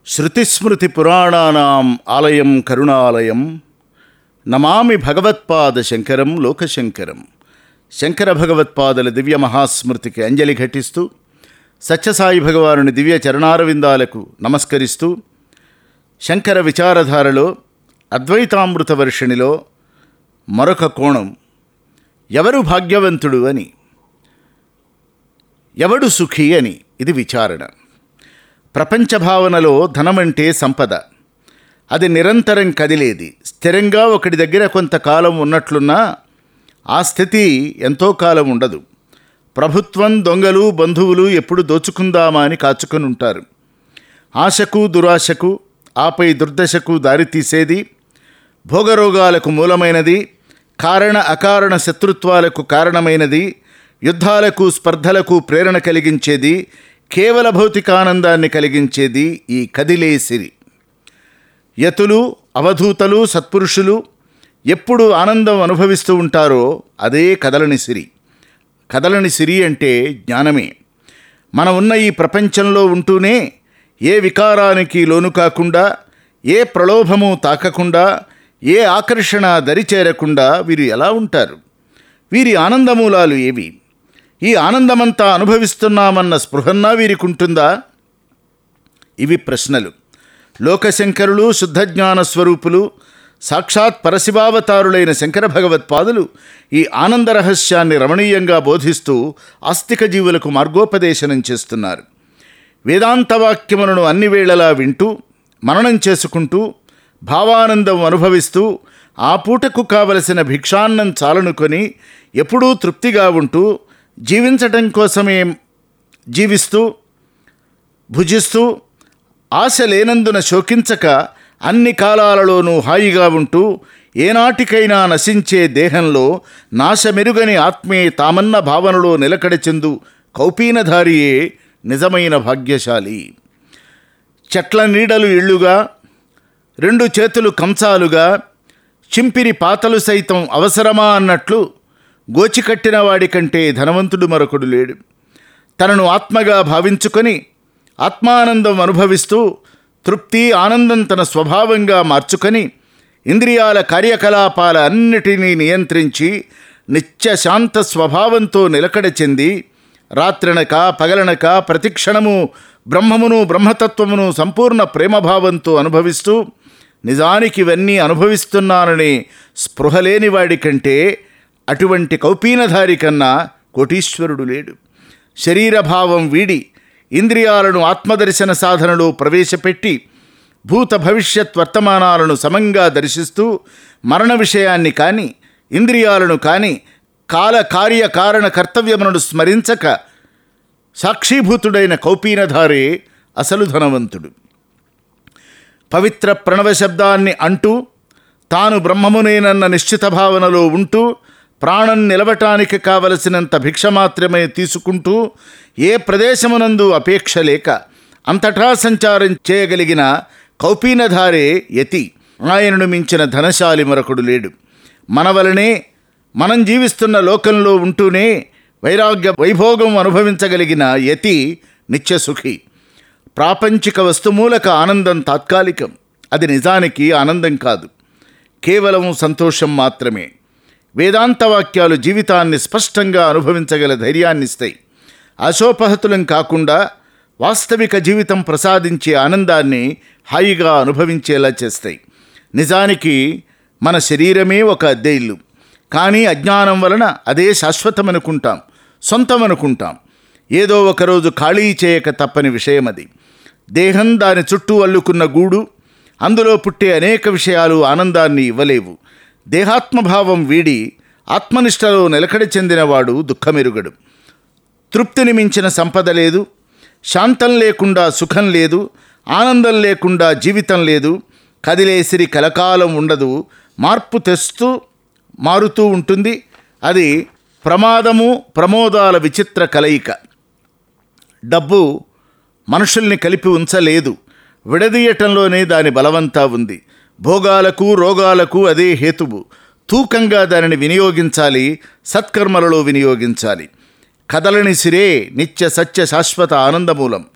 శృతిస్మృతిపురాణానాం ఆలయం కరుణాలయం నమామి భగవత్పాద శంకరం లోకశంకరం. శంకర భగవత్పాదుల దివ్య మహాస్మృతికి అంజలి ఘటిస్తూ సత్యసాయి భగవానుని దివ్య చరణారవిందాలకు నమస్కరిస్తూ శంకర విచారధారలో అద్వైతామృత వర్షిణిలో మరొక కోణం, ఎవరు భాగ్యవంతుడు అని, ఎవడు సుఖీ అని. ఇది విచారణ. ప్రపంచ భావనలో ధనమంటే సంపద. అది నిరంతరం కదిలేది. స్థిరంగా ఒకటి దగ్గర కొంతకాలం ఉన్నట్లున్నా ఆ స్థితి ఎంతో కాలం ఉండదు. ప్రభుత్వం, దొంగలు, బంధువులు ఎప్పుడు దోచుకుందామా అని కాచుకొని ఉంటారు. ఆశకు, దురాశకు, ఆపై దుర్దశకు దారితీసేది, భోగరోగాలకు మూలమైనది, కారణ అకారణ శత్రుత్వాలకు కారణమైనది, యుద్ధాలకు స్పర్ధలకు ప్రేరణ కలిగించేది, కేవల భౌతికానందాన్ని కలిగించేది ఈ కదిలే సిరి. యతులు, అవధూతలు, సత్పురుషులు ఎప్పుడు ఆనందం అనుభవిస్తూ ఉంటారో అదే కదలని సిరి. కదలని సిరి అంటే జ్ఞానమే. మనం ఉన్న ఈ ప్రపంచంలో ఉంటూనే ఏ వికారానికి లోను కాకుండా, ఏ ప్రలోభము తాకకుండా, ఏ ఆకర్షణ దరిచేరకుండా వీరు ఎలా ఉంటారు? వీరి ఆనందమూలాలు ఏవి? ఈ ఆనందమంతా అనుభవిస్తున్నామన్న స్పృహన్నా వీరికి ఉంటుందా? ఇవి ప్రశ్నలు. లోకశంకరులు, శుద్ధజ్ఞాన స్వరూపులు, సాక్షాత్ పరశివావతారులైన శంకర భగవత్పాదులు ఈ ఆనంద రహస్యాన్ని రమణీయంగా బోధిస్తూ ఆస్తిక జీవులకు మార్గోపదేశనం చేస్తున్నారు. వేదాంతవాక్యములను అన్ని వేళలా వింటూ, మననం చేసుకుంటూ, భావానందం అనుభవిస్తూ, ఆ పూటకు కావలసిన భిక్షాన్నం చాలనుకొని ఎప్పుడూ తృప్తిగా ఉంటూ, జీవించటం కోసమే జీవిస్తూ, భుజిస్తూ, ఆశ లేనందున శోకించక అన్ని కాలాలలోనూ హాయిగా ఉంటూ, ఏనాటికైనా నశించే దేహంలో నాశమెరుగని ఆత్మే తామన్న భావనలో నిలకడ చెందు కౌపీనధారియే నిజమైన భాగ్యశాలి. చెట్ల నీడలు ఇళ్ళుగా, రెండు చేతులు కంచాలుగా, చింపిరి పాతలు సైతం అవసరమా అన్నట్లు గోచికట్టిన వాడి కంటే ధనవంతుడు మరొకడు లేడు. తనను ఆత్మగా భావించుకొని ఆత్మానందం అనుభవిస్తూ, తృప్తి, ఆనందం తన స్వభావంగా మార్చుకొని, ఇంద్రియాల కార్యకలాపాల అన్నిటినీ నియంత్రించి నిత్య శాంత స్వభావంతో నిలకడ చెంది, రాత్రనక పగలనక ప్రతిక్షణము బ్రహ్మమును, బ్రహ్మతత్వమును సంపూర్ణ ప్రేమభావంతో అనుభవిస్తూ, నిజానికి ఇవన్నీ అనుభవిస్తున్నాననే స్పృహ లేనివాడి కంటే, అటువంటి కౌపీనధారి కన్నా కోటీశ్వరుడు లేడు. శరీరభావం వీడి ఇంద్రియాలను ఆత్మదర్శన సాధనలో ప్రవేశపెట్టి, భూత భవిష్యత్ వర్తమానాలను సమంగా దర్శిస్తూ, మరణ విషయాన్ని కానీ, ఇంద్రియాలను కానీ, కాల కార్య కారణ కర్తవ్యములను స్మరించక సాక్షీభూతుడైన కౌపీనధారే అసలు ధనవంతుడు. పవిత్ర ప్రణవ శబ్దాన్ని అంటూ, తాను బ్రహ్మమునేనన్న నిశ్చిత భావనలో ఉంటూ, ప్రాణం నిలవటానికి కావలసినంత భిక్ష మాత్రమే తీసుకుంటూ, ఏ ప్రదేశమునందు అపేక్ష లేక అంతటా సంచారం చేయగలిగిన కౌపీనధారే యతి. ఆయనను మించిన ధనశాలి మరొకడు లేడు. మన వలనే మనం జీవిస్తున్న లోకంలో ఉంటూనే వైరాగ్య వైభోగం అనుభవించగలిగిన యతి నిత్యసుఖి. ప్రాపంచిక వస్తుమూలక ఆనందం తాత్కాలికం. అది నిజానికి ఆనందం కాదు, కేవలం సంతోషం మాత్రమే. వేదాంతవాక్యాలు జీవితాన్ని స్పష్టంగా అనుభవించగల ధైర్యాన్నిస్తాయి. అశోపహతులం కాకుండా వాస్తవిక జీవితం ప్రసాదించే ఆనందాన్ని హాయిగా అనుభవించేలా చేస్తాయి. నిజానికి మన శరీరమే ఒక అద్దె ఇల్లు. కానీ అజ్ఞానం వలన అదే శాశ్వతమనుకుంటాం, సొంతమనుకుంటాం. ఏదో ఒకరోజు ఖాళీ చేయక తప్పని విషయం అది. దేహం, దాని చుట్టూ అల్లుకున్న గూడు, అందులో పుట్టే అనేక విషయాలు ఆనందాన్ని ఇవ్వలేవు. దేహాత్మభావం వీడి ఆత్మనిష్టలో నిలకడ చెందినవాడు దుఃఖమెరుగడు. తృప్తిని మించిన సంపద లేదు, శాంతం లేకుండా సుఖం లేదు, ఆనందం లేకుండా జీవితం లేదు. కదిలేసిరి కలకాలం ఉండదు, మార్పు తెస్తూ మారుతూ ఉంటుంది. అది ప్రమాదము, ప్రమోదాల విచిత్ర కలయిక. డబ్బు మనుషుల్ని కలిపి ఉంచలేదు, విడదీయటంలోనే దాని బలవంతా ఉంది. భోగాలకు, రోగాలకు అదే హేతువు. తూకంగా దానిని వినియోగించాలి, సత్కర్మలలో వినియోగించాలి. కదలని సిరే నిత్య సత్య శాశ్వత ఆనందమూలం.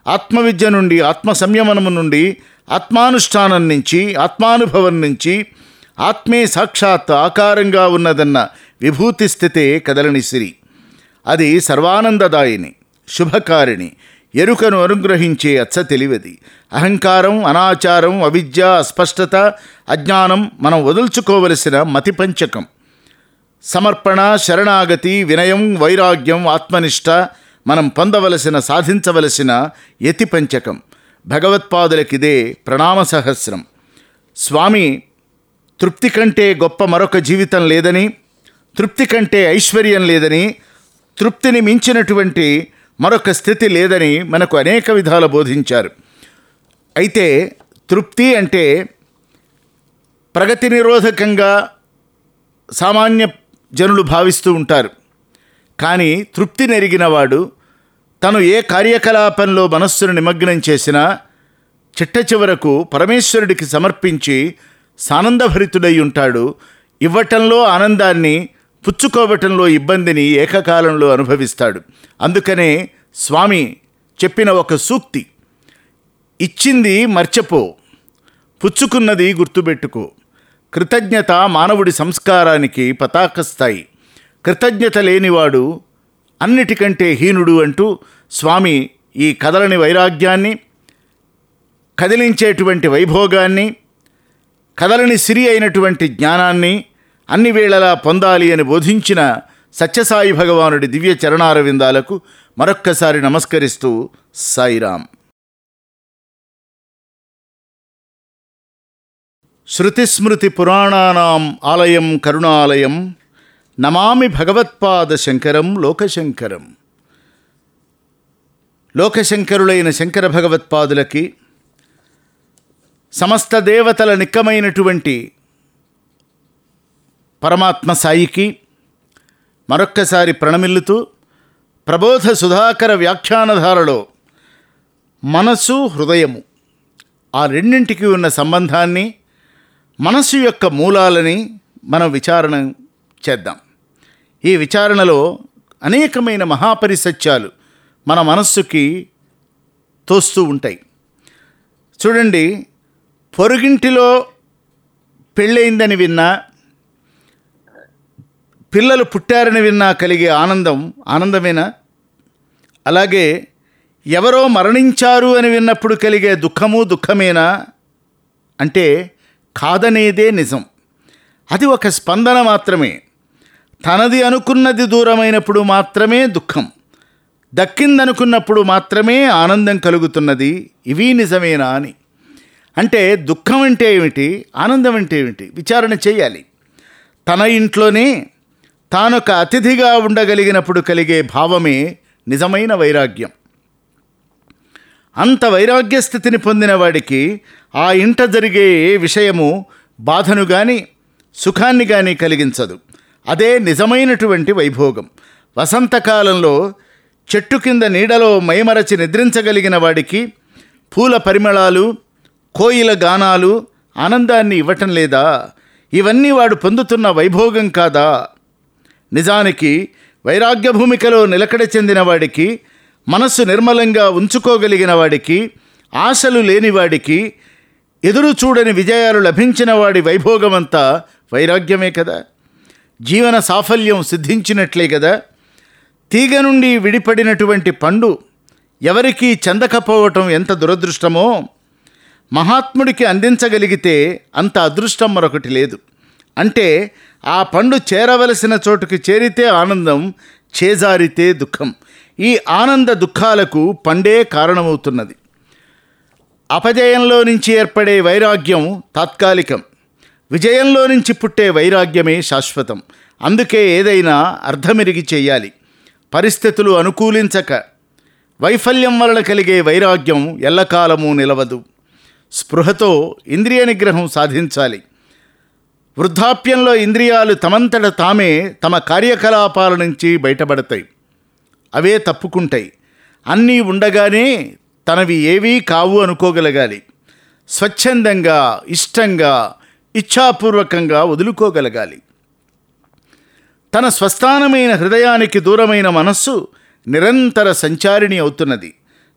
ఆత్మవిద్య నుండి, ఆత్మ సంయమనము నుండి, ఆత్మానుష్ఠానం నుంచి, ఆత్మానుభవం నుంచి ఆత్మే సాక్షాత్ ఆకారంగా ఉన్నదన్న విభూతి స్థితే కదలని సిరి. అది సర్వానందదాయిని, శుభకారిణి, ఎరుకను అనుగ్రహించే అచ్చ తెలివది. అహంకారం, అనాచారం, అవిద్య, అస్పష్టత, అజ్ఞానం మనం వదుల్చుకోవలసిన మతి పంచకం. సమర్పణ, శరణాగతి, వినయం, వైరాగ్యం, ఆత్మనిష్ట మనం పొందవలసిన, సాధించవలసిన యతి పంచకం. భగవత్పాదులకిదే ప్రణామ సహస్రం. స్వామి తృప్తి కంటే గొప్ప మరొక జీవితం లేదని, తృప్తి కంటే ఐశ్వర్యం లేదని, తృప్తిని మించినటువంటి మరొక స్థితి లేదని మనకు అనేక విధాల బోధించారు. అయితే తృప్తి అంటే ప్రగతి నిరోధకంగా సామాన్య జనులు భావిస్తూ ఉంటారు. కానీ తృప్తి నెరిగినవాడు తను ఏ కార్యకలాపంలో మనస్సును నిమగ్నం చేసినా చిట్ట చివరకు పరమేశ్వరుడికి సమర్పించి సానందభరితుడై ఉంటాడు. ఇవ్వటంలో ఆనందాన్ని, పుచ్చుకోవటంలో ఇబ్బందిని ఏకకాలంలో అనుభవిస్తాడు. అందుకనే స్వామి చెప్పిన ఒక సూక్తి, ఇచ్చింది మర్చిపో, పుచ్చుకున్నది గుర్తుపెట్టుకో. కృతజ్ఞత మానవుడి సంస్కారానికి పతాకస్థాయి. కృతజ్ఞత లేనివాడు అన్నిటికంటే హీనుడు అంటూ స్వామి ఈ కదలని వైరాగ్యాన్ని, కదిలించేటువంటి వైభోగాన్ని, కదలని సిరి అయినటువంటి జ్ఞానాన్ని అన్ని వేళలా పొందాలి అని బోధించిన సత్యసాయి భగవానుడి దివ్య చరణారవిందాలకు మరొక్కసారి నమస్కరిస్తూ సాయిరాం. శృతిస్మృతి పురాణానాం ఆలయం కరుణాలయం, నమామి భగవత్పాద శంకరం లోకశంకరం. లోకశంకరులైన శంకర భగవత్పాదులకి, సమస్త దేవతల నిక్కమైనటువంటి పరమాత్మ సాయికి మరొక్కసారి ప్రణమిల్లుతూ, ప్రబోధ సుధాకర వ్యాఖ్యానధారలో మనసు, హృదయము ఆ రెండింటికి ఉన్న సంబంధాన్ని, మనస్సు యొక్క మూలాలని మనం విచారణ చేద్దాం. ఈ విచారణలో అనేకమైన మహాపరిసత్యాలు మన మనస్సుకి తోస్తూ ఉంటాయి. చూడండి, పొరుగింటిలో పెళ్ళయిందని విన్నా, పిల్లలు పుట్టారని విన్నా కలిగే ఆనందం ఆనందమేనా? అలాగే ఎవరో మరణించారు అని విన్నప్పుడు కలిగే దుఃఖము దుఃఖమేనా అంటే కాదనేదే నిజం. అది ఒక స్పందన మాత్రమే. తనది అనుకున్నది దూరమైనప్పుడు మాత్రమే దుఃఖం, దక్కిందనుకున్నప్పుడు మాత్రమే ఆనందం కలుగుతున్నది. ఇవి నిజమేనా అని. అంటే దుఃఖం అంటే ఏమిటి, ఆనందం అంటే ఏమిటి విచారణ చేయాలి. తన ఇంట్లోనే తానొక అతిథిగా ఉండగలిగినప్పుడు కలిగే భావమే నిజమైన వైరాగ్యం. అంత వైరాగ్య స్థితిని పొందిన వాడికి ఆ ఇంట జరిగే ఏ విషయము బాధను కానీ సుఖాన్ని కానీ కలిగించదు. అదే నిజమైనటువంటి వైభోగం. వసంతకాలంలో చెట్టు కింద నీడలో మైమరచి నిద్రించగలిగిన వాడికి పూల పరిమళాలు, కోయిల గానాలు ఆనందాన్ని ఇవ్వటం లేదా? ఇవన్నీ వాడు పొందుతున్న వైభోగం కాదా? నిజానికి వైరాగ్య భూమికలో నిలకడ చెందిన వాడికి, మనస్సు నిర్మలంగా ఉంచుకోగలిగిన వాడికి, ఆశలు లేనివాడికి, ఎదురు చూడని విజయాలు లభించిన వాడి వైభోగమంతా వైరాగ్యమే కదా. జీవన సాఫల్యం సిద్ధించినట్లే కదా. తీగ నుండి విడిపడినటువంటి పండు ఎవరికీ చెందకపోవటం ఎంత దురదృష్టమో, మహాత్ముడికి అందించగలిగితే అంత అదృష్టం మరొకటి లేదు. అంటే ఆ పండు చేరవలసిన చోటుకి చేరితే ఆనందం, చేజారితే దుఃఖం. ఈ ఆనంద దుఃఖాలకు పండే కారణమవుతున్నది. అపజయంలో నుంచి ఏర్పడే వైరాగ్యం తాత్కాలికం, విజయంలో నుంచి పుట్టే వైరాగ్యమే శాశ్వతం. అందుకే ఏదైనా అర్థమెరిగి చేయాలి. పరిస్థితులు అనుకూలించక వైఫల్యం వలన కలిగే వైరాగ్యం ఎల్లకాలము నిలవదు. స్పృహతో ఇంద్రియ నిగ్రహం సాధించాలి. వృద్ధాప్యంలో ఇంద్రియాలు తమంతట తామే తమ కార్యకలాపాల నుంచి బయటపడతాయి, అవే తప్పుకుంటాయి. అన్నీ ఉండగానే తనవి ఏవీ కావు అనుకోగలగాలి. స్వచ్ఛందంగా, ఇష్టంగా, ఇచ్ఛాపూర్వకంగా వదులుకోగలగాలి. తన స్వస్థానమైన హృదయానికి దూరమైన మనస్సు నిరంతర సంచారిణి అవుతున్నది.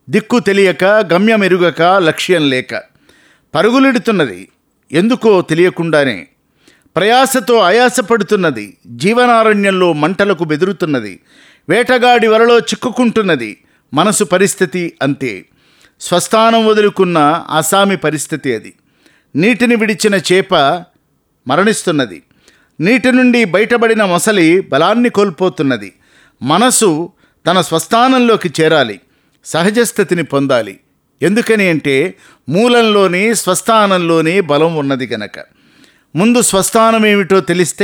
దిక్కు తెలియక, గమ్యమెరుగక, లక్ష్యం లేక పరుగులెడుతున్నది. ఎందుకో తెలియకుండానే ప్రయాసతో ఆయాసపడుతున్నది. జీవనారణ్యంలో మంటలకు బెదురుతున్నది. వేటగాడి వలలో చిక్కుకుంటున్నది. మనసు పరిస్థితి అంతే. స్వస్థానం వదులుకున్న ఆసామి పరిస్థితి అది. నీటిని విడిచిన చేప మరణిస్తున్నది. నీటి నుండి బయటపడిన మొసలి బలాన్ని కోల్పోతున్నది. మనసు తన స్వస్థానంలోకి చేరాలి, సహజస్థితిని పొందాలి. ఎందుకని అంటే మూలంలోని స్వస్థానంలోనే బలం ఉన్నది గనక. ముందు స్వస్థానం ఏమిటో తెలిస్తే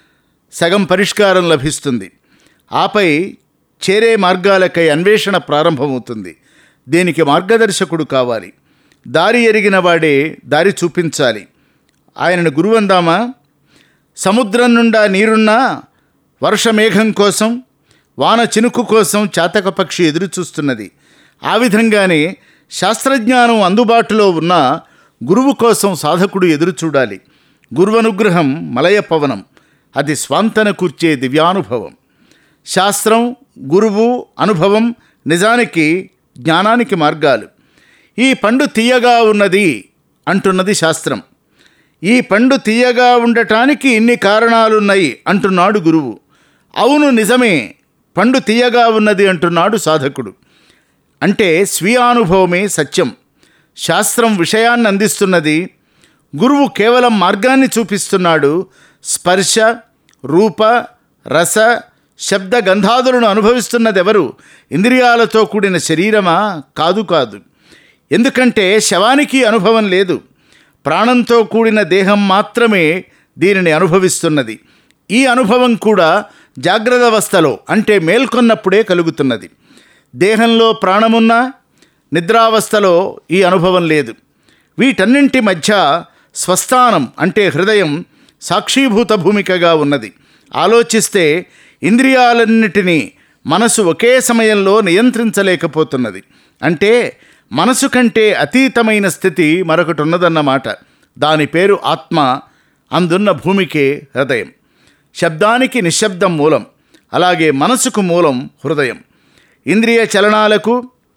సగం పరిష్కారం లభిస్తుంది. ఆపై చేరే మార్గాలకై అన్వేషణ ప్రారంభమవుతుంది. దీనికి మార్గదర్శకుడు కావాలి. దారి ఎరిగిన వాడే దారి చూపించాలి. ఆయనను గురువందామా? సముద్రం నుండా నీరున్నా వర్షమేఘం కోసం, వాన చినుకు కోసం చాతక పక్షి ఎదురు చూస్తున్నది. ఆ విధంగానే శాస్త్రజ్ఞానం అందుబాటులో ఉన్న గురువు కోసం సాధకుడు ఎదురు చూడాలి. గురువనుగ్రహం మలయ పవనం, అది స్వాంతన కూర్చే దివ్యానుభవం. శాస్త్రం, గురువు, అనుభవం నిజానికి జ్ఞానానికి మార్గాలు. ఈ పండు తీయగా ఉన్నది అంటున్నది శాస్త్రం. ఈ పండు తీయగా ఉండటానికి ఇన్ని కారణాలున్నాయి అంటున్నాడు గురువు. అవును, నిజమే, పండు తీయగా ఉన్నది అంటున్నాడు సాధకుడు. అంటే స్వీయానుభవమే సత్యం. శాస్త్రం విషయాన్ని అందిస్తున్నది, గురువు కేవలం మార్గాన్ని చూపిస్తున్నాడు. స్పర్శ, రూప, రస, శబ్ద, గంధాదులను అనుభవిస్తున్నది ఎవరు? ఇంద్రియాలతో కూడిన శరీరమా? కాదు కాదు. ఎందుకంటే శవానికి అనుభవం లేదు. ప్రాణంతో కూడిన దేహం మాత్రమే దీనిని అనుభవిస్తున్నది. ఈ అనుభవం కూడా జాగ్రత్త అవస్థలో, అంటే మేల్కొన్నప్పుడే కలుగుతున్నది. దేహంలో ప్రాణమున్నా నిద్రావస్థలో ఈ అనుభవం లేదు. వీటన్నింటి మధ్య స్వస్థానం అంటే హృదయం సాక్షీభూత భూమికగా ఉన్నది. ఆలోచిస్తే ఇంద్రియాలన్నిటినీ మనసు ఒకే సమయంలో నియంత్రించలేకపోతున్నది. అంటే మనసు కంటే అతీతమైన స్థితి మరొకటి ఉన్నదన్నమాట. దాని పేరు ఆత్మ. అందున్న భూమికే హృదయం. శబ్దానికి నిశ్శబ్దం మూలం, అలాగే మనసుకు మూలం హృదయం. ఇంద్రియ చలనాలకు,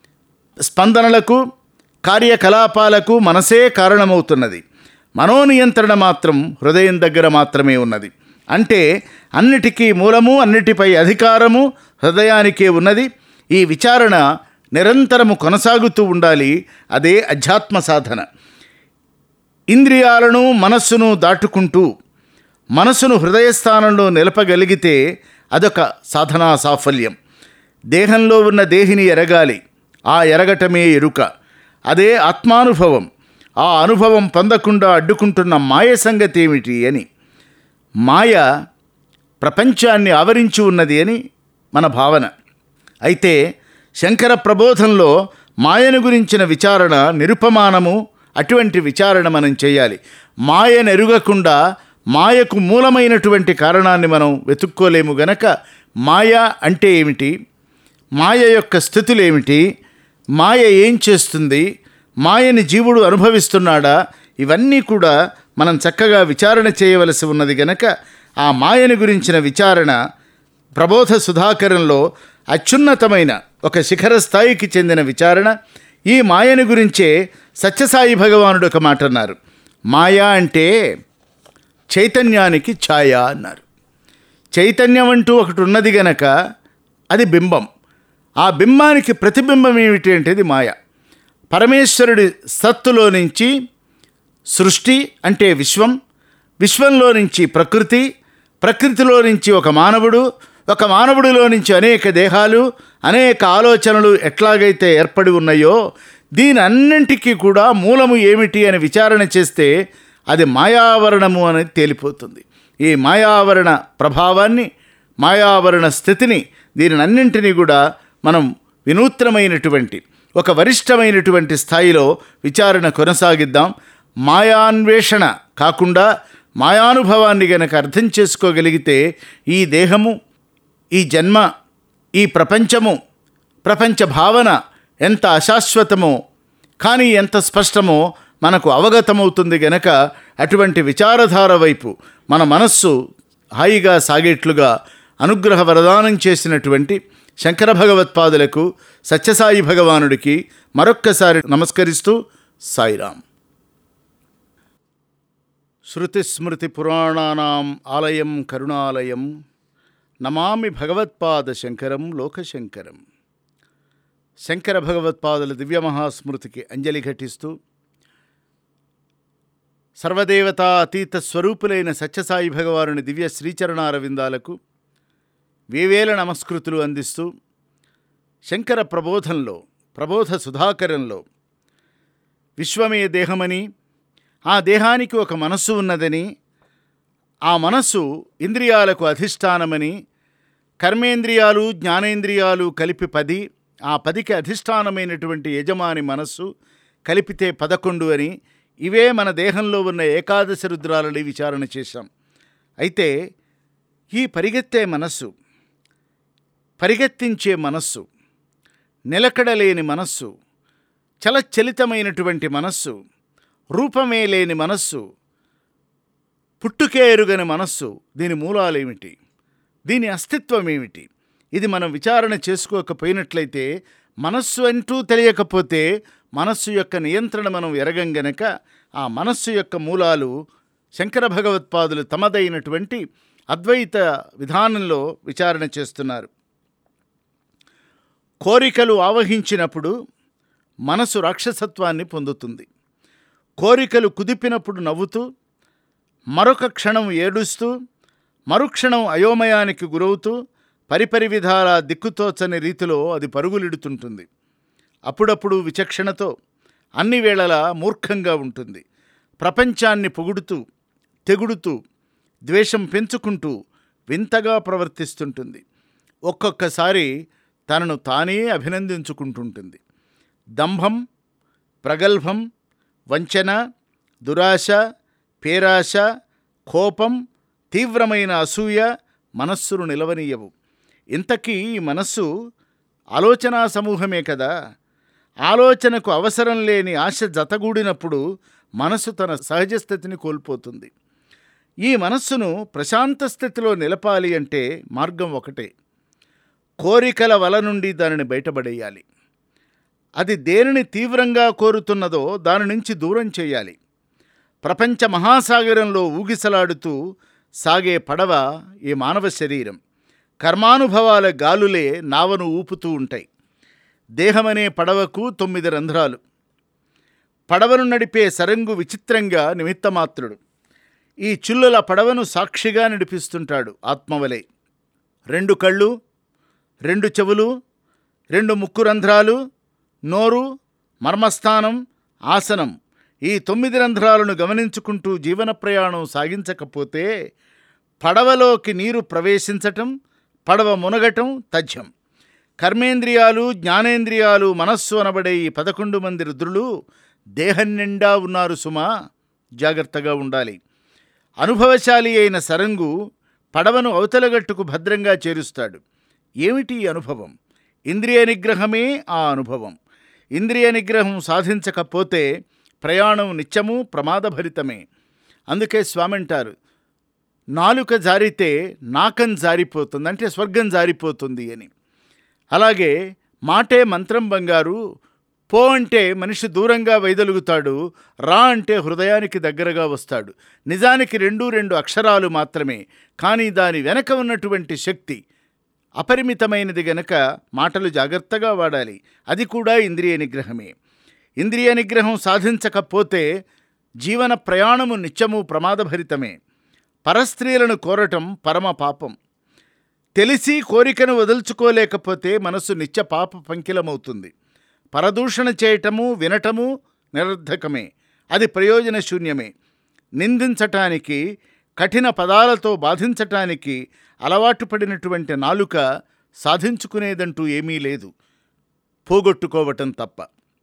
స్పందనలకు, కార్యకలాపాలకు మనసే కారణమవుతున్నది. మనోనియంత్రణ మాత్రం హృదయం దగ్గర మాత్రమే ఉన్నది. అంటే అన్నిటికీ మూలము, అన్నిటిపై అధికారము హృదయానికే ఉన్నది. ఈ విచారణ నిరంతరము కొనసాగుతూ ఉండాలి. అదే అధ్యాత్మ సాధన. ఇంద్రియాలను, మనస్సును దాటుకుంటూ మనసును హృదయస్థానంలో నిలపగలిగితే అదొక సాధనా సాఫల్యం. దేహంలో ఉన్న దేహిని ఎరగాలి. ఆ ఎరగటమే ఎరుక. అదే ఆత్మానుభవం. ఆ అనుభవం పొందకుండా అడ్డుకుంటున్న మాయ సంగతి ఏమిటి అని. మాయ ప్రపంచాన్ని ఆవరించి ఉన్నది అని మన భావన. అయితే శంకర ప్రబోధంలో మాయను గురించిన విచారణ నిరుపమానము. అటువంటి విచారణ మనం చేయాలి. మాయనెరుగకుండా మాయకు మూలమైనటువంటి కారణాన్ని మనం వెతుక్కోలేము గనక మాయ అంటే ఏమిటి, మాయ యొక్క స్థితులేమిటి, మాయ ఏం చేస్తుంది, మాయని జీవుడు అనుభవిస్తున్నాడా, ఇవన్నీ కూడా మనం చక్కగా విచారణ చేయవలసి ఉన్నది గనక ఆ మాయని గురించిన విచారణ ప్రబోధ సుధాకరంలో అత్యున్నతమైన ఒక శిఖర స్థాయికి చెందిన విచారణ. ఈ మాయని గురించే సత్యసాయి భగవానుడు ఒక మాట అన్నారు. మాయ అంటే చైతన్యానికి ఛాయ అన్నారు. చైతన్యం అంటూ ఒకటి ఉన్నది గనక అది బింబం. ఆ బింబానికి ప్రతిబింబం ఏమిటి అంటే అది మాయ. పరమేశ్వరుడి సత్తులో నుంచి సృష్టి అంటే విశ్వం, విశ్వంలో నుంచి ప్రకృతి, ప్రకృతిలో నుంచి ఒక మానవుడు, ఒక మానవుడిలో నుంచి అనేక దేహాలు, అనేక ఆలోచనలు ఎట్లాగైతే ఏర్పడి ఉన్నాయో దీని అన్నింటికీ కూడా మూలము ఏమిటి అని విచారణ చేస్తే అది మాయావరణము అనేది తేలిపోతుంది. ఈ మాయావరణ ప్రభావాన్ని, మాయావరణ స్థితిని, దీనినన్నింటినీ కూడా మనం వినూత్నమైనటువంటి ఒక వరిష్టమైనటువంటి స్థాయిలో విచారణ కొనసాగిద్దాం. మాయాన్వేషణ కాకుండా మాయానుభవాన్ని గనక అర్థం చేసుకోగలిగితే ఈ దేహము, ఈ జన్మ, ఈ ప్రపంచము, ప్రపంచ భావన ఎంత అశాశ్వతమో కానీ ఎంత స్పష్టమో మనకు అవగతమవుతుంది గనక అటువంటి విచారధార వైపు మన మనస్సు హాయిగా సాగేట్లుగా అనుగ్రహ వరదానం చేసినటువంటి శంకర భగవత్పాదులకు, సత్యసాయి భగవానుడికి మరొక్కసారి నమస్కరిస్తూ సాయిరాం. శృతిస్మృతి పురాణానాం ఆలయం కరుణాలయం నమామి భగవత్పాద శంకరం లోకశంకరం. శంకర భగవత్పాదుల దివ్యమహాస్మృతికి అంజలి ఘటిస్తూ సర్వదేవతా అతీత స్వరూపులైన సత్యసాయి భగవానుని దివ్య శ్రీచరణారవిందాలకు వేవేల నమస్కృతులు అందిస్తూ శంకర ప్రబోధంలో, ప్రబోధ సుధాకరంలో విశ్వమే దేహమని, ఆ దేహానికి ఒక మనస్సు ఉన్నదని, ఆ మనస్సు ఇంద్రియాలకు అధిష్టానమని, కర్మేంద్రియాలు జ్ఞానేంద్రియాలు కలిపి 10, ఆ 10కి అధిష్టానమైనటువంటి యజమాని మనస్సు కలిపితే 11 అని, ఇవే మన దేహంలో ఉన్న ఏకాదశ రుద్రాలని విచారణ చేశాం. అయితే ఈ పరిగెత్తే మనస్సు, పరిగెత్తించే మనస్సు, నిలకడలేని మనస్సు, చలచలితమైనటువంటి మనస్సు, రూపమే లేని మనస్సు, పుట్టుకే ఎరుగని మనస్సు, దీని మూలాలేమిటి, దీని అస్తిత్వం ఏమిటి, ఇది మనం విచారణ చేసుకోకపోయినట్లయితే, మనస్సు అంటూ తెలియకపోతే మనస్సు యొక్క నియంత్రణ మనం ఎరగం గనక ఆ మనస్సు యొక్క మూలాలు శంకర భగవత్పాదులు తమదైనటువంటి అద్వైత విధానంలో విచారణ చేస్తున్నారు. కోరికలు ఆవహించినప్పుడు మనసు రాక్షసత్వాన్ని పొందుతుంది. కోరికలు కుదిపినప్పుడు నవ్వుతూ, మరొక క్షణం ఏడుస్తూ, మరుక్షణం అయోమయానికి గురవుతూ, పరిపరి విధాల దిక్కుతోచని రీతిలో అది పరుగులిడుతుంటుంది. అప్పుడప్పుడు విచక్షణతో, అన్ని వేళలా మూర్ఖంగా ఉంటుంది. ప్రపంచాన్ని పొగుడుతూ, తెగుడుతూ, ద్వేషం పెంచుకుంటూ వింతగా ప్రవర్తిస్తుంటుంది. ఒక్కొక్కసారి తనను తానే అభినందించుకుంటుంటుంది. దంభం, ప్రగల్భం, వంచన, దురాశ, పేరాశ, కోపం, తీవ్రమైన అసూయ మనస్సును నిలవనీయవు. ఇంతకీ ఈ మనస్సు ఆలోచనా సమూహమే కదా. ఆలోచనకు అవసరం లేని ఆశ జతగూడినప్పుడు మనస్సు తన సహజ స్థితిని కోల్పోతుంది. ఈ మనస్సును ప్రశాంత స్థితిలో నిలపాలి అంటే మార్గం ఒకటే, కోరికల వల నుండి దానిని బయటపడేయాలి. అది దేనిని తీవ్రంగా కోరుతున్నదో దాని నుంచి దూరం చేయాలి. ప్రపంచ మహాసాగరంలో ఊగిసలాడుతూ సాగే పడవ ఈ మానవ శరీరం. కర్మానుభవాల గాలులే నావను ఊపుతూ ఉంటాయి. దేహమనే పడవకు 9 రంధ్రాలు. పడవను నడిపే సరంగు విచిత్రంగా నిమిత్తమాత్రుడు. ఈ చిల్లుల పడవను సాక్షిగా నడిపిస్తుంటాడు ఆత్మవలే. 2 కళ్ళు, 2 చెవులు, 2 ముక్కు రంధ్రాలు, నోరు, మర్మస్థానం, ఆసనం, ఈ 9 రంధ్రాలను గమనించుకుంటూ జీవన ప్రయాణం సాగించకపోతే పడవలోకి నీరు ప్రవేశించటం, పడవ మునగటం తథ్యం. కర్మేంద్రియాలు, జ్ఞానేంద్రియాలు, మనస్సు అనబడే ఈ 11 మంది రుద్రులు దేహం నిండా ఉన్నారు సుమా, జాగ్రత్తగా ఉండాలి. అనుభవశాలి అయిన సరంగు పడవను అవతలగట్టుకు భద్రంగా చేరుస్తాడు. ఏమిటి అనుభవం? ఇంద్రియ నిగ్రహమే ఆ అనుభవం. ఇంద్రియ నిగ్రహం సాధించకపోతే ప్రయాణం నిత్యము ప్రమాదభరితమే. అందుకే స్వామి అంటారు, నాలుక జారితే నాకం జారిపోతుంది, అంటే స్వర్గం జారిపోతుంది అని. అలాగే మాటే మంత్రం బంగారు. పో అంటే మనిషి దూరంగా వైదొలుగుతాడు, రా అంటే హృదయానికి దగ్గరగా వస్తాడు. నిజానికి 2 అక్షరాలు మాత్రమే, కానీ దాని వెనక ఉన్నటువంటి శక్తి అపరిమితమైనది గనక మాటలు జాగ్రత్తగా వాడాలి. అది కూడా ఇంద్రియ నిగ్రహమే. ఇంద్రియ నిగ్రహం సాధించకపోతే జీవన ప్రయాణము నిత్యము ప్రమాదభరితమే. పరస్త్రీలను కోరటం పరమ పాపం. తెలిసి కోరికను వదుల్చుకోలేకపోతే మనసు నిత్య పాప పంకిలమవుతుంది. పరదూషణ చేయటము, వినటము నిరర్ధకమే, అది ప్రయోజన శూన్యమే. నిందించటానికి, కఠిన పదాలతో బాధించటానికి అలవాటు పడినటువంటి నాలుక సాధించుకునేదంటూ ఏమీ లేదు, పోగొట్టుకోవటం తప్ప.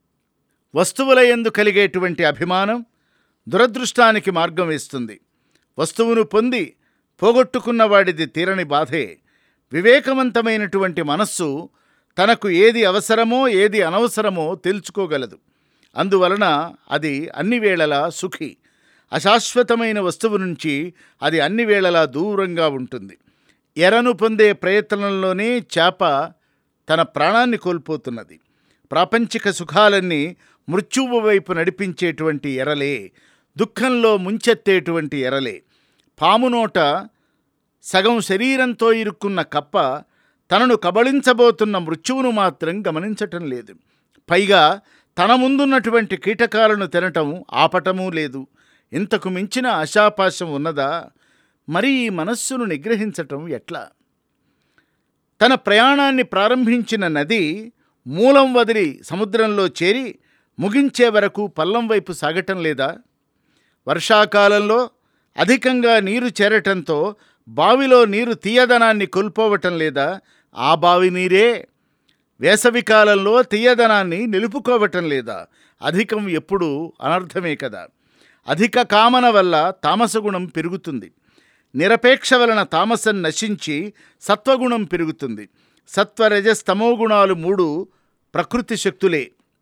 వస్తువుల యందు కలిగేటువంటి అభిమానం దురదృష్టానికి మార్గం వేస్తుంది. వస్తువును పొంది పోగొట్టుకున్నవాడిది తీరని బాధే. వివేకవంతమైనటువంటి మనస్సు తనకు ఏది అవసరమో ఏది అనవసరమో తెలుసుకోగలదు. అందువలన అది అన్ని వేళలా సుఖి. అశాశ్వతమైన వస్తువు నుంచి అది అన్ని వేళలా దూరంగా ఉంటుంది. ఎరను పొందే ప్రయత్నంలోనే చేప తన ప్రాణాన్ని కోల్పోతున్నది. ప్రాపంచిక సుఖాలన్నీ మృత్యువు వైపు నడిపించేటువంటి ఎరలే, దుఃఖంలో ముంచెత్తేటువంటి ఎరలే. పాము నోట సగం శరీరంతో ఇరుక్కున్న కప్ప తనను కబళించబోతున్న మృత్యువును మాత్రం గమనించటం లేదు. పైగా తన ముందున్నటువంటి కీటకాలను తినటం ఆపటమూ లేదు. ఇంతకు మించిన ఆశాపాశం ఉన్నదా? మరి ఈ మనస్సును నిగ్రహించటం ఎట్లా? తన ప్రయాణాన్ని ప్రారంభించిన నది మూలం వదిలి సముద్రంలో చేరి ముగించే వరకు పల్లం వైపు సాగటం లేదా? వర్షాకాలంలో అధికంగా నీరు చేరటంతో బావిలో నీరు తీయదనాన్ని కోల్పోవటం లేదా? ఆ బావి నీరే వేసవికాలంలో తీయదనాన్ని నిలుపుకోవటం లేదా? అధికం ఎప్పుడూ అనర్థమే కదా. అధిక కామన వల్ల తామసగుణం పెరుగుతుంది. నిరపేక్ష వలన తామసం నశించి సత్వగుణం పెరుగుతుంది. సత్వరజస్తమో గుణాలు 3 ప్రకృతి శక్తులే.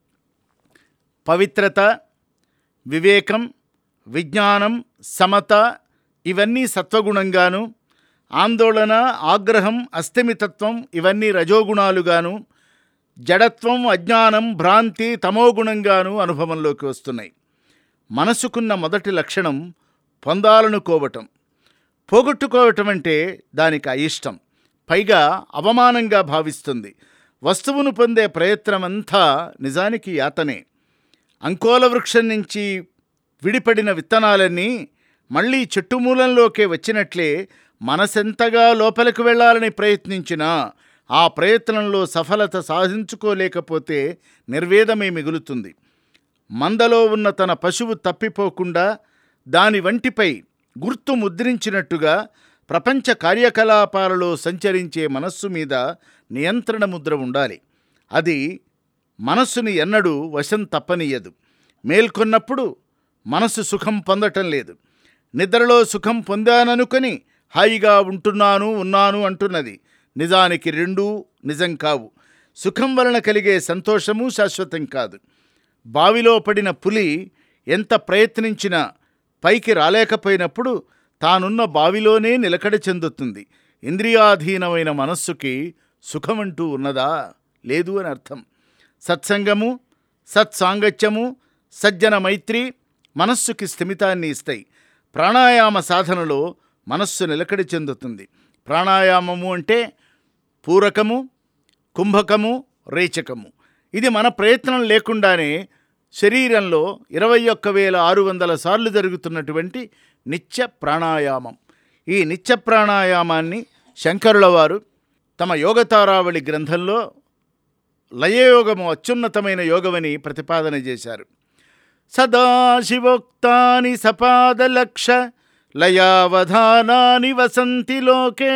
పవిత్రత, వివేకం, విజ్ఞానం, సమత ఇవన్నీ సత్వగుణంగాను, ఆందోళన, ఆగ్రహం, అస్థిమితత్వం ఇవన్నీ రజోగుణాలుగాను, జడత్వం, అజ్ఞానం, భ్రాంతి తమోగుణంగాను అనుభవంలోకి వస్తున్నాయి. మనసుకున్న మొదటి లక్షణం పొందాలనుకోవటం. పోగొట్టుకోవటం అంటే దానికి అయిష్టం, పైగా అవమానంగా భావిస్తుంది. వస్తువును పొందే ప్రయత్నమంతా నిజానికి యాతనే. అంకోల వృక్షం నుంచి విడిపడిన విత్తనాలన్నీ మళ్ళీ చెట్టుమూలంలోకే వచ్చినట్లే మనసెంతగా లోపలికి వెళ్ళాలని ప్రయత్నించినా ఆ ప్రయత్నంలో సఫలత సాధించుకోలేకపోతే నిర్వేదమే మిగులుతుంది. మందలో ఉన్న తన పశువు తప్పిపోకుండా దాని వంటిపై గుర్తు ముద్రించినట్టుగా ప్రపంచ కార్యకలాపాలలో సంచరించే మనస్సు మీద నియంత్రణ ముద్ర ఉండాలి. అది మనస్సుని ఎన్నడూ వశం తప్పనీయదు. మేల్కొన్నప్పుడు మనసు సుఖం పొందటం లేదు. నిద్రలో సుఖం పొందాననుకొని హాయిగా ఉన్నాను అంటున్నది. నిజానికి రెండూ నిజం కావు. సుఖం వలన కలిగే సంతోషము శాశ్వతం కాదు. బావిలో పడిన పులి ఎంత ప్రయత్నించినా పైకి రాలేకపోయినప్పుడు తానున్న బావిలోనే నిలకడ చెందుతుంది. ఇంద్రియాధీనమైన మనస్సుకి సుఖమంటూ ఉన్నదా? లేదు అని అర్థం. సత్సంగము, సత్సాంగత్యము, సజ్జన మైత్రి మనస్సుకి స్థిమితాన్ని ఇస్తాయి. ప్రాణాయామ సాధనలో మనస్సు నిలకడ చెందుతుంది. ప్రాణాయామము అంటే పూరకము, కుంభకము, రేచకము. ఇది మన ప్రయత్నం లేకుండానే శరీరంలో 21,600 సార్లు జరుగుతున్నటువంటి నిత్య ప్రాణాయామం. ఈ నిత్య ప్రాణాయామాన్ని శంకరుల వారు తమ యోగతారావళి గ్రంథంలో లయయోగము అత్యున్నతమైన యోగమని ప్రతిపాదన చేశారు. సదాశివోక్తాని సపాదలక్ష లయావధానాని వసంతి లోకే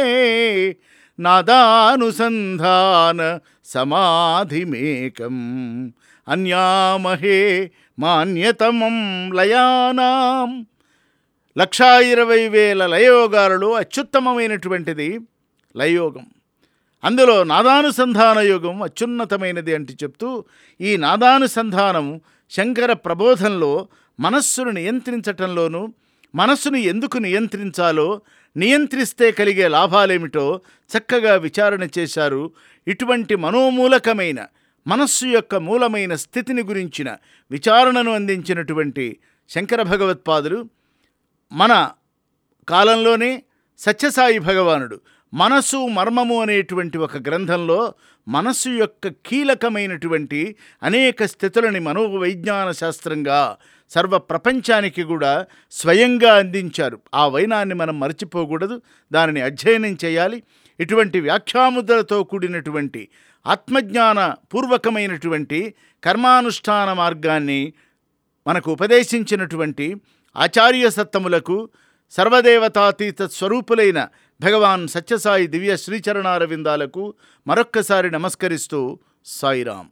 నాదానుసంధాన సమాధిమేకం అన్యామహే మాన్యతమం లయానాం. 1,20,000 లయయోగాలలో అత్యుత్తమమైనటువంటిది లయయోగం. అందులో నాదానుసంధాన యోగం అత్యున్నతమైనది అంటూ చెప్తూ ఈ నాదానుసంధానం శంకర ప్రబోధంలో మనస్సును నియంత్రించటంలోనూ, మనస్సును ఎందుకు నియంత్రించాలో, నియంత్రిస్తే కలిగే లాభాలేమిటో చక్కగా విచారణ చేశారు. ఇటువంటి మనోమూలకమైన మనస్సు యొక్క మూలమైన స్థితిని గురించిన విచారణను అందించినటువంటి శంకర భగవత్పాదులు మన కాలంలోనే సత్యసాయి భగవానుడు మనస్సు మర్మము అనేటువంటి ఒక గ్రంథంలో మనస్సు యొక్క కీలకమైనటువంటి అనేక స్థితులని మనోవైజ్ఞాన శాస్త్రంగా సర్వ ప్రపంచానికి కూడా స్వయంగా అందించారు. ఆ వైనాన్ని మనం మరచిపోకూడదు, దానిని అధ్యయనం చేయాలి. ఇటువంటి వ్యాఖ్యాముద్రలతో కూడినటువంటి ఆత్మజ్ఞాన పూర్వకమైనటువంటి కర్మానుష్ఠాన మార్గాన్ని మనకు ఉపదేశించినటువంటి ఆచార్య సత్తములకు, సర్వదేవతాతీత స్వరూపులైన భగవాన్ సత్యసాయి దివ్య శ్రీచరణారవిందాలకు మరొక్కసారి నమస్కరిస్తూ సాయిరాం.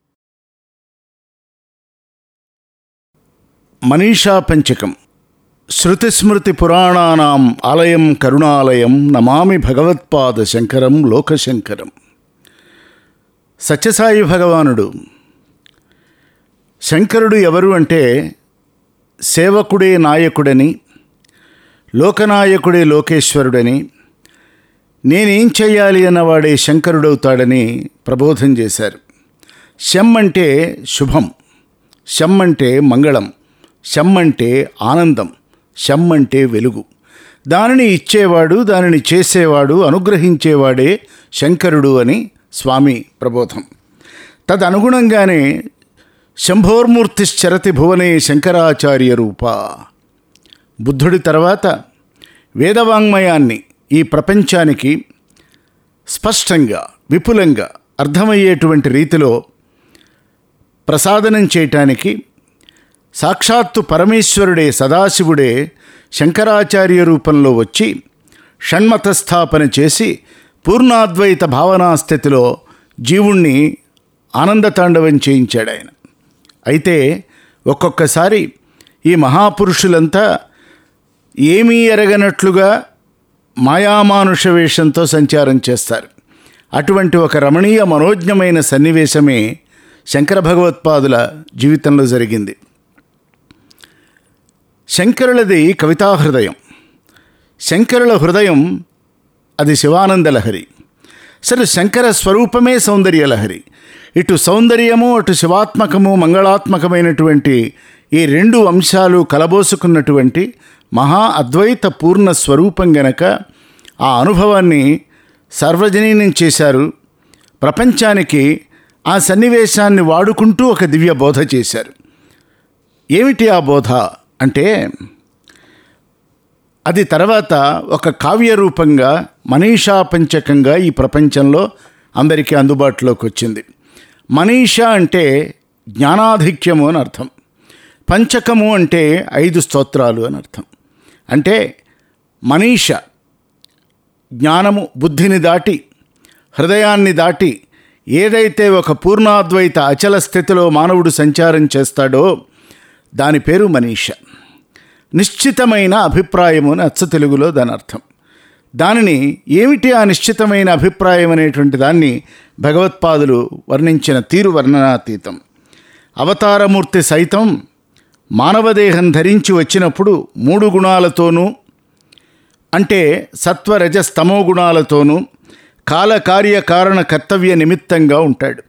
మనీషా పంచకం. శృతిస్మృతి పురాణానాం ఆలయం కరుణాలయం నమామి భగవత్పాద శంకరం లోకశంకరం. సత్యసాయి భగవానుడు శంకరుడు ఎవరు అంటే సేవకుడే నాయకుడని, లోకనాయకుడే లోకేశ్వరుడని, నేనేం చెయ్యాలి అన్నవాడే శంకరుడవుతాడని ప్రబోధం చేశారు. శం అంటే శుభం, శం అంటే మంగళం, శం అంటే ఆనందం, శం అంటే వెలుగు. దానిని ఇచ్చేవాడు, దానిని చేసేవాడు, అనుగ్రహించేవాడే శంకరుడు అని స్వామి ప్రబోధం. తదనుగుణంగానే శంభోర్మూర్తిశ్చరతి భువనే శంకరాచార్య రూప. బుద్ధుడి తర్వాత వేదవాంగ్మయాన్ని ఈ ప్రపంచానికి స్పష్టంగా, విపులంగా అర్థమయ్యేటువంటి రీతిలో ప్రసాదనం చేయటానికి సాక్షాత్తు పరమేశ్వరుడే, సదాశివుడే శంకరాచార్య రూపంలో వచ్చి షణ్మత స్థాపన చేసి పూర్ణాద్వైత భావనా స్థితిలో జీవుణ్ణి ఆనందతాండవం చేయించాడు ఆయన. అయితే ఒక్కొక్కసారి ఈ మహాపురుషులంతా ఏమీ ఎరగనట్లుగా మాయామానుష వేషంతో సంచారం చేస్తారు. అటువంటి ఒక రమణీయ మనోజ్ఞమైన సన్నివేశమే శంకర భగవత్పాదుల జీవితంలో జరిగింది. శంకరులది కవితాహృదయం. శంకరుల హృదయం అది శివానందలహరి. సరే, శంకర స్వరూపమే సౌందర్యలహరి. ఇటు సౌందర్యము, అటు శివాత్మకము, మంగళాత్మకమైనటువంటి ఈ రెండు అంశాలు కలబోసుకున్నటువంటి మహా అద్వైత పూర్ణ స్వరూపం గనక ఆ అనుభవాన్ని సార్వజనీనం చేశారు. ప్రపంచానికి ఆ సన్నివేశాన్ని వాడుకుంటూ ఒక దివ్య బోధ చేశారు. ఏమిటి ఆ బోధ అంటే, అది తర్వాత ఒక కావ్య రూపంగా, మనీషా పంచకంగా ఈ ప్రపంచంలో అందరికీ అందుబాటులోకి వచ్చింది. మనీషా అంటే జ్ఞానాధిక్యము అని అర్థం. పంచకము అంటే 5 స్తోత్రాలు అని అర్థం. అంటే మనీష జ్ఞానము బుద్ధిని దాటి, హృదయాన్ని దాటి ఏదైతే ఒక పూర్ణాద్వైత అచల స్థితిలో మానవుడు సంచారం చేస్తాడో దాని పేరు మనీష. నిశ్చితమైన అభిప్రాయము అని అచ్చ తెలుగులో దాని అర్థం. దానిని ఏమిటి ఆ నిశ్చితమైన అభిప్రాయం అనేటువంటి దాన్ని భగవత్పాదులు వర్ణించిన తీరు వర్ణనాతీతం. అవతారమూర్తి సైతం మానవదేహం ధరించి వచ్చినప్పుడు 3 గుణాలతోనూ, అంటే సత్వరజస్తమో గుణాలతోనూ కాలకార్యకారణ కర్తవ్య నిమిత్తంగా ఉంటాడు.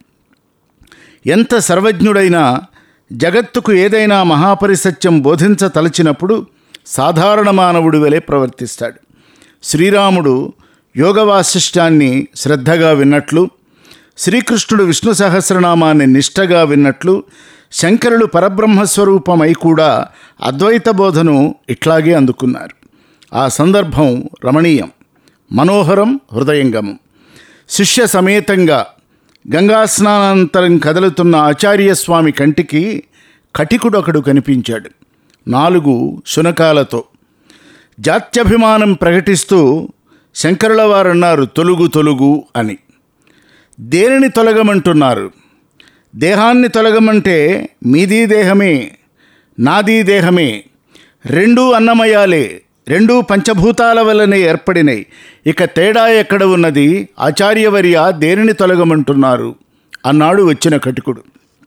ఎంత సర్వజ్ఞుడైనా జగత్తుకు ఏదైనా మహాపరిసత్యం బోధించతలచినప్పుడు సాధారణ మానవుడి వలె ప్రవర్తిస్తాడు. శ్రీరాముడు యోగవాసిష్టాన్ని శ్రద్ధగా విన్నట్లు, శ్రీకృష్ణుడు విష్ణు సహస్రనామాన్ని నిష్టగా విన్నట్లు, శంకరులు పరబ్రహ్మస్వరూపమై కూడా అద్వైత బోధను ఇట్లాగే అందుకున్నారు. ఆ సందర్భం రమణీయం, మనోహరం, హృదయంగమం. శిష్య సమేతంగా గంగా స్నానానంతరం కదులుతున్న ఆచార్యస్వామి కంటికి కటికుడొకడు కనిపించాడు. 4 శునకాలతో జాత్యభిమానం ప్రకటిస్తూ శంకరుల వారన్నారు, తొలుగు తొలుగు అని. దేనిని తొలగమంటున్నారు? దేహాన్ని తొలగమంటే మీదీ దేహమే, నాదీ దేహమే, రెండూ అన్నమయాలే, రెండూ పంచభూతాల వల్లనే ఏర్పడినాయి. ఇక తేడా ఎక్కడ ఉన్నది? ఆచార్యవర్య దేనిని తొలగమంటున్నారు అన్నాడు వచ్చిన కటికుడు.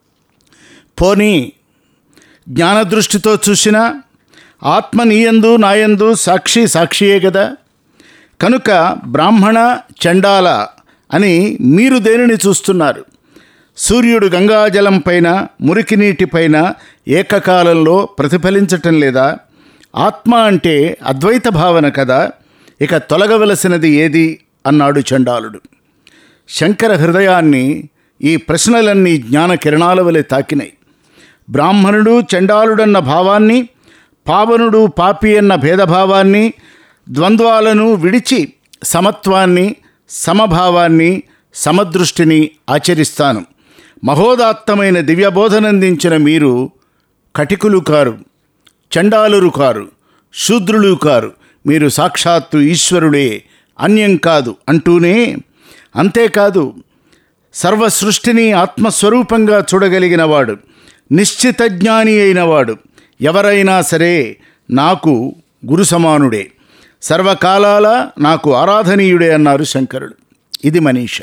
పోనీ జ్ఞానదృష్టితో చూసినా ఆత్మ నీయందు నాయందు సాక్షియే కదా. కనుక బ్రాహ్మణ చండాల అని మీరు దేనిని చూస్తున్నారు? సూర్యుడు గంగాజలం పైన, మురికి నీటిపైన ఏకకాలంలో ప్రతిఫలించటం లేదా? ఆత్మ అంటే అద్వైత భావన కదా. ఇక తొలగవలసినది ఏది అన్నాడు చండాలుడు. శంకర హృదయాన్ని ఈ ప్రశ్నలన్నీ జ్ఞాన కిరణాల వలె తాకినాయి. బ్రాహ్మణుడు చండాలుడన్న భావాన్ని, పావనుడు పాపి అన్న భేదభావాన్ని, ద్వంద్వాలను విడిచి సమత్వాన్ని, సమభావాన్ని, సమదృష్టిని ఆచరిస్తాను. మహోదాత్తమైన దివ్యబోధనందించిన మీరు కటికులు కారు, చండాలురు కారు, శూద్రులు కారు, మీరు సాక్షాత్తు ఈశ్వరుడే, అన్యం కాదు అంటూనే, అంతేకాదు సర్వ సృష్టిని ఆత్మస్వరూపంగా చూడగలిగినవాడు, నిశ్చిత జ్ఞాని అయినవాడు, ఎవరైనా సరే నాకు గురు సమానుడే, సర్వకాలాల నాకు ఆరాధనీయుడే అన్నారు శంకరుడు. ఇది మనీష.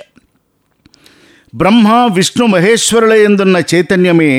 బ్రహ్మ విష్ణు మహేశ్వరుల యందున్న చైతన్యమే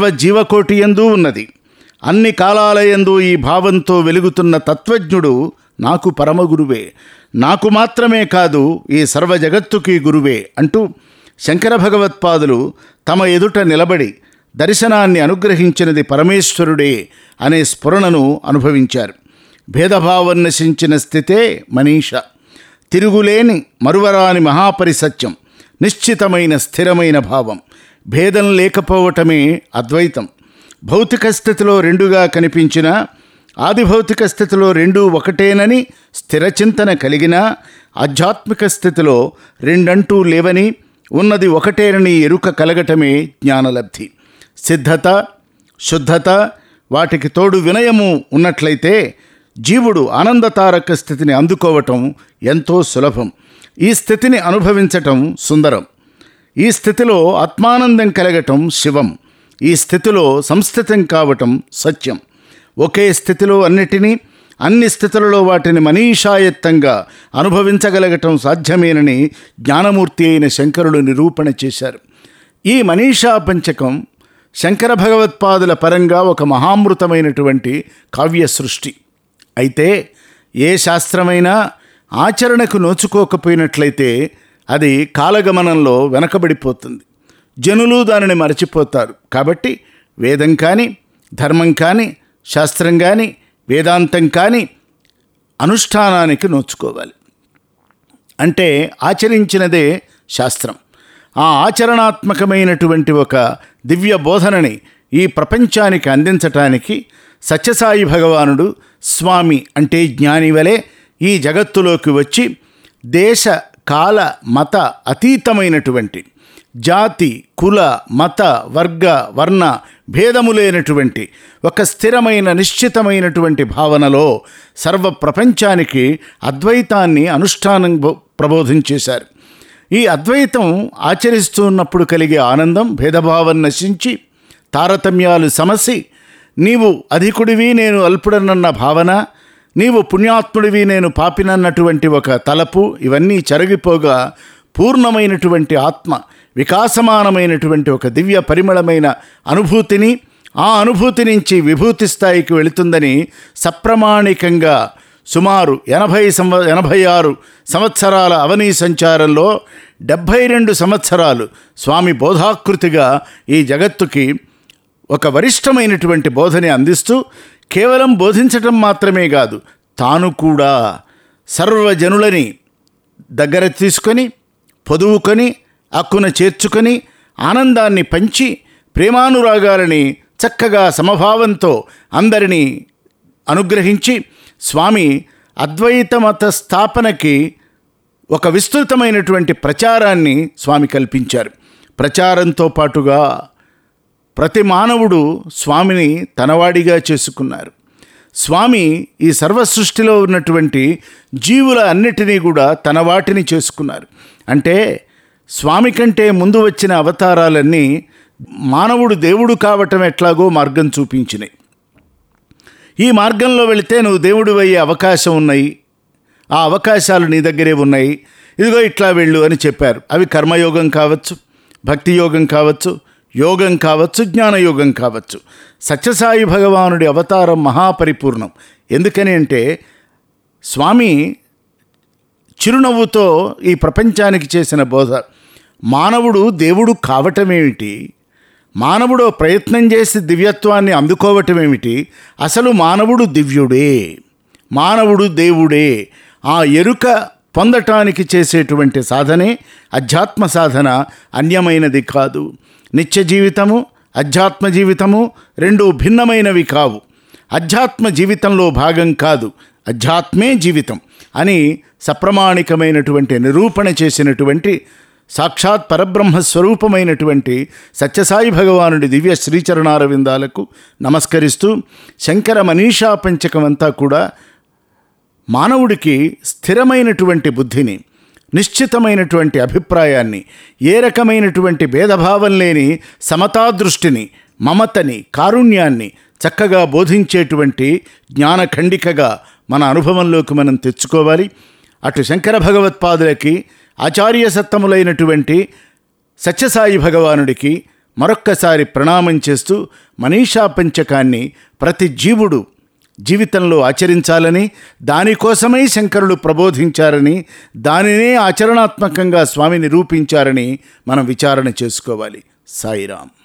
సర్వజీవకోటి యందు ఉన్నది. అన్ని కాలాల యందు ఈ భావంతో వెలుగుతున్న తత్వజ్ఞుడు నాకు పరమగురువే, నాకు మాత్రమే కాదు ఈ సర్వ జగత్తుకి గురువే అంటూ శంకర భగవత్పాదులు తమ ఎదుట నిలబడి దర్శనాన్ని అనుగ్రహించినది పరమేశ్వరుడే అనే స్ఫురణను అనుభవించారు. భేదభావం నశించిన స్థితే మనీష, తిరుగులేని మరువరాని మహాపరిసత్యం, నిశ్చితమైన స్థిరమైన భావం. భేదం లేకపోవటమే అద్వైతం. భౌతిక స్థితిలో రెండుగా కనిపించిన ఆదిభౌతిక స్థితిలో రెండూ ఒకటేనని స్థిరచింతన కలిగినా, ఆధ్యాత్మిక స్థితిలో రెండంటూ లేవని, ఉన్నది ఒకటేనని ఎరుక కలగటమే జ్ఞానలబ్ధి. సిద్ధత, శుద్ధత, వాటికి తోడు వినయము ఉన్నట్లయితే జీవుడు ఆనందతారక స్థితిని అందుకోవటం ఎంతో సులభం. ఈ స్థితిని అనుభవించటం సుందరం. ఈ స్థితిలో ఆత్మానందం కలగటం శివం. ఈ స్థితిలో సంస్థితం కావటం సత్యం. ఒకే స్థితిలో అన్నిటినీ, అన్ని స్థితులలో వాటిని మనీషాయత్తంగా అనుభవించగలగటం సాధ్యమేనని జ్ఞానమూర్తి అయిన శంకరుడు నిరూపణ చేశారు. ఈ మనీషా పంచకం శంకర భగవత్పాదుల పరంగా ఒక మహామృతమైనటువంటి కావ్య సృష్టి. అయితే ఏ శాస్త్రమైనా ఆచరణకు నోచుకోకపోయినట్లయితే అది కాలగమనంలో వెనకబడిపోతుంది. జనులు దానిని మరచిపోతారు. కాబట్టి వేదం కానీ, ధర్మం కానీ, శాస్త్రం కానీ, వేదాంతం కానీ అనుష్ఠానానికి నోచుకోవాలి. అంటే ఆచరించినదే శాస్త్రం. ఆ ఆచరణాత్మకమైనటువంటి ఒక దివ్య బోధనని ఈ ప్రపంచానికి అందించటానికి సత్యసాయి భగవానుడు స్వామి అంటే జ్ఞాని వలె ఈ జగత్తులోకి వచ్చి దేశ కాల మత అతీతమైనటువంటి, జాతి కుల మత వర్గ వర్ణ భేదము లేనటువంటి ఒక స్థిరమైన నిశ్చితమైనటువంటి భావనలో సర్వ ప్రపంచానికి అద్వైతాన్ని అనుష్ఠానం ప్రబోధించేశారు. ఈ అద్వైతం ఆచరిస్తున్నప్పుడు కలిగే ఆనందం భేదభావం నశించి, తారతమ్యాలు సమసి, నీవు అధికుడివి నేను అల్పుడనన్న భావన, నీవు పుణ్యాత్ముడివి నేను పాపినన్నటువంటి ఒక తలపు, ఇవన్నీ చెరగిపోగా పూర్ణమైనటువంటి ఆత్మ వికాసమానమైనటువంటి ఒక దివ్య పరిమళమైన అనుభూతిని, ఆ అనుభూతి నుంచి విభూతి స్థాయికి వెళుతుందని సప్రమాణికంగా సుమారు 86 సంవత్సరాల అవనీ సంచారంలో 72 సంవత్సరాలు స్వామి బోధాకృతిగా ఈ జగత్తుకి ఒక వరిష్టమైనటువంటి బోధని అందిస్తూ, కేవలం బోధించటం మాత్రమే కాదు, తాను కూడా సర్వజనులని దగ్గర తీసుకొని, పొదువుకొని, అక్కున చేర్చుకొని, ఆనందాన్ని పంచి, ప్రేమానురాగాలని చక్కగా సమభావంతో అందరినీ అనుగ్రహించి, స్వామి అద్వైత మత స్థాపనకి ఒక విస్తృతమైనటువంటి ప్రచారాన్ని స్వామి కల్పించారు. ప్రచారంతో పాటుగా ప్రతి మానవుడు స్వామిని తనవాడిగా చేసుకున్నారు. స్వామి ఈ సర్వ సృష్టిలో ఉన్నటువంటి జీవుల అన్నిటినీ కూడా తన వాటిని చేసుకున్నారు. అంటే స్వామి కంటే ముందు వచ్చిన అవతారాలన్నీ మానవుడు దేవుడు కావటం ఎట్లాగో మార్గం చూపించినాయి. ఈ మార్గంలో వెళితే నువ్వు దేవుడు అయ్యే అవకాశం ఉన్నాయి, ఆ అవకాశాలు నీ దగ్గరే ఉన్నాయి, ఇదిగో ఇట్లా వెళ్ళు అని చెప్పారు. అవి కర్మయోగం కావచ్చు, భక్తి యోగం కావచ్చు, యోగం కావచ్చు, జ్ఞానయోగం కావచ్చు. సత్యసాయి భగవానుడి అవతారం మహాపరిపూర్ణం. ఎందుకని అంటే స్వామి చిరునవ్వుతో ఈ ప్రపంచానికి చేసిన బోధ, మానవుడు దేవుడు కావటమేమిటి, మానవుడు ప్రయత్నం చేసి దివ్యత్వాన్ని అందుకోవటమేమిటి, అసలు మానవుడు దివ్యుడే, మానవుడు దేవుడే. ఆ ఎరుక పొందటానికి చేసేటువంటి సాధనే అధ్యాత్మ సాధన, అన్యమైనది కాదు. నిత్య జీవితము, అధ్యాత్మ జీవితము రెండు భిన్నమైనవి కావు. అధ్యాత్మ జీవితంలో భాగం కాదు, అధ్యాత్మే జీవితం అని సప్రమాణికమైనటువంటి నిరూపణ చేసినటువంటి సాక్షాత్ పరబ్రహ్మ స్వరూపమైనటువంటి సత్యసాయి భగవానుడి దివ్య శ్రీచరణారవిందాలకు నమస్కరిస్తూ, శంకర మనీషా పంచకమంతా కూడా మానవుడికి స్థిరమైనటువంటి బుద్ధిని, నిశ్చితమైనటువంటి అభిప్రాయాన్ని, ఏ రకమైనటువంటి భేదభావం లేని సమతాదృష్టిని, మమతని, కారుణ్యాన్ని చక్కగా బోధించేటువంటి జ్ఞానఖండికగా మన అనుభవంలోకి మనం తెచ్చుకోవాలి. అటు శంకర భగవత్పాదులకి, ఆచార్యసత్తములైనటువంటి సత్యసాయి భగవానుడికి మరొక్కసారి ప్రణామం చేస్తూ, మనీషా పంచకాన్ని ప్రతి జీవుడు జీవితంలో ఆచరించాలని, దానికోసమై శంకరులు ప్రబోధించారని, దానినే ఆచరణాత్మకంగా స్వామి నిరూపించారని మనం విచారణ చేసుకోవాలి. సాయిరాం.